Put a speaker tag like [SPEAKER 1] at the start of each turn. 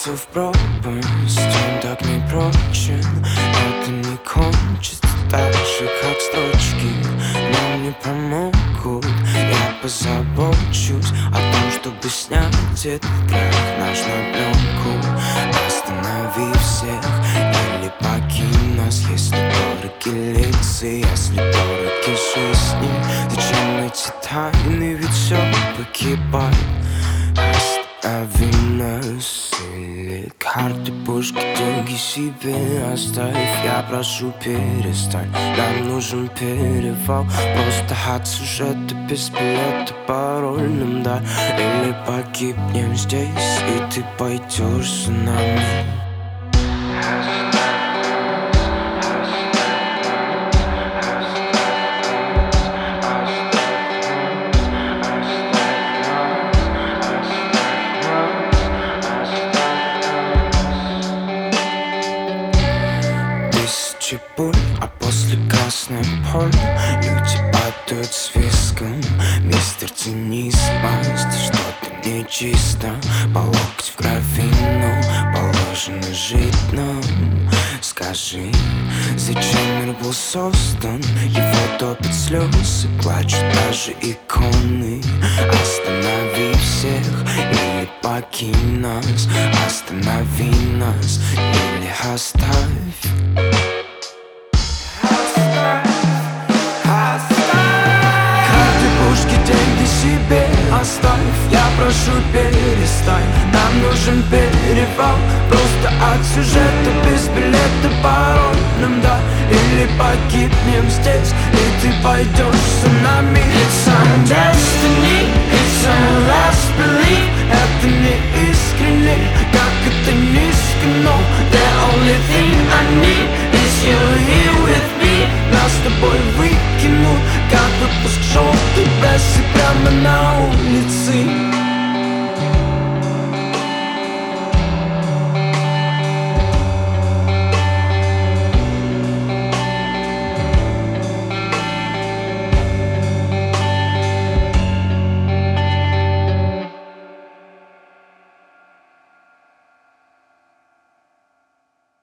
[SPEAKER 1] Скатился в пропасть, он так не прочен. Это не кончится так же, как строчки. Нам не помогут, я позабочусь о том, чтобы снять этот трек наш на пленку. Останови всех или покинь нас, если дороги лица, если дороги жизни. Зачем эти тайны, ведь все погибает. Остави нас, или карты, пушки, деньги себе оставь. Я прошу, перестань, нам нужен перевал. Просто от сюжета без билета, парольным, да. Или погибнем здесь, и ты пойдешь за нами. Пуль, а после красной поле люди падают с виском. Мистер цинизм, что-то нечисто. По локоть в крови, но положено жить нам. Скажи, зачем мир был создан? Его топят слезы, плачут даже иконы. Останови всех или покинь нас. Останови нас или оставь. Деньги себе оставь, я прошу, перестань. Нам нужен перевал, просто от сюжета без билета, парольным, да. Или погибнем здесь, и ты пойдешь за нами. It's our destiny, it's our last belief. Это не искренне, как это низко, но the only thing I need is you here with me. Нас с тобой выкинут, как выпуск желтой прессы прямо на улице.